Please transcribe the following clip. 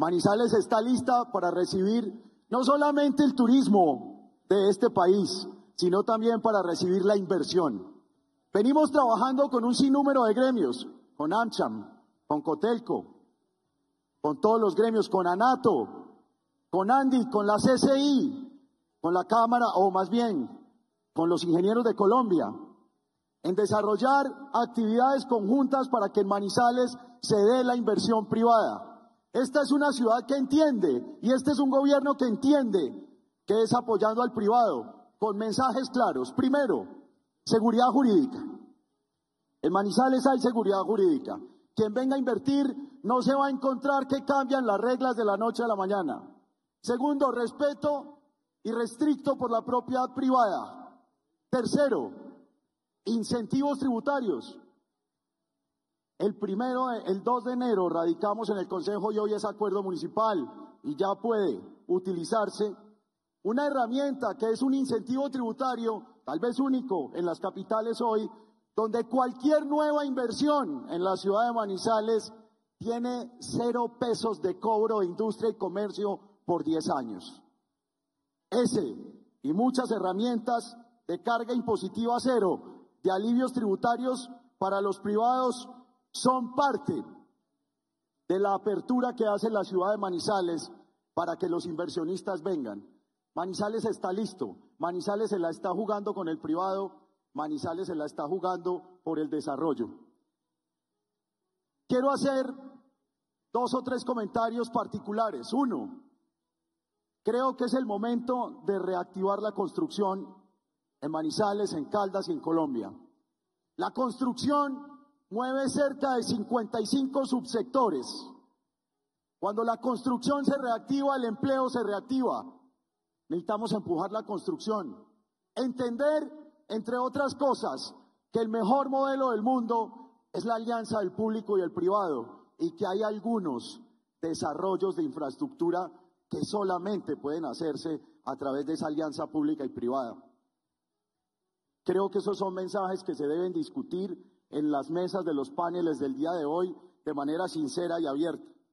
Manizales está lista para recibir no solamente el turismo de este país, sino también para recibir la inversión. Venimos trabajando con un sinnúmero de gremios, con AmCham, con Cotelco, con todos los gremios, con ANATO, con ANDI, con la CCI, con la Cámara, o más bien, con los ingenieros de Colombia, en desarrollar actividades conjuntas para que en Manizales se dé la inversión privada. Esta es una ciudad que entiende, y este es un gobierno que entiende que es apoyando al privado, con mensajes claros. Primero, seguridad jurídica. En Manizales hay seguridad jurídica. Quien venga a invertir no se va a encontrar que cambian las reglas de la noche a la mañana. Segundo, respeto irrestricto por la propiedad privada. Tercero, incentivos tributarios. El 2 de enero radicamos en el Consejo y hoy es acuerdo municipal y ya puede utilizarse una herramienta que es un incentivo tributario, tal vez único en las capitales hoy, donde cualquier nueva inversión en la ciudad de Manizales tiene 0 pesos de cobro de industria y comercio por 10 años. Ese y muchas herramientas de carga impositiva cero, de alivios tributarios para los privados, son parte de la apertura que hace la ciudad de Manizales para que los inversionistas vengan. Manizales está listo, Manizales se la está jugando con el privado, Manizales se la está jugando por el desarrollo. Quiero hacer 2 o 3 comentarios particulares. Uno, creo que es el momento de reactivar la construcción en Manizales, en Caldas y en Colombia. La construcción mueve cerca de 55 subsectores. Cuando la construcción se reactiva, el empleo se reactiva. Necesitamos empujar la construcción. Entender, entre otras cosas, que el mejor modelo del mundo es la alianza del público y el privado, y que hay algunos desarrollos de infraestructura que solamente pueden hacerse a través de esa alianza pública y privada. Creo que esos son mensajes que se deben discutir en las mesas de los paneles del día de hoy de manera sincera y abierta.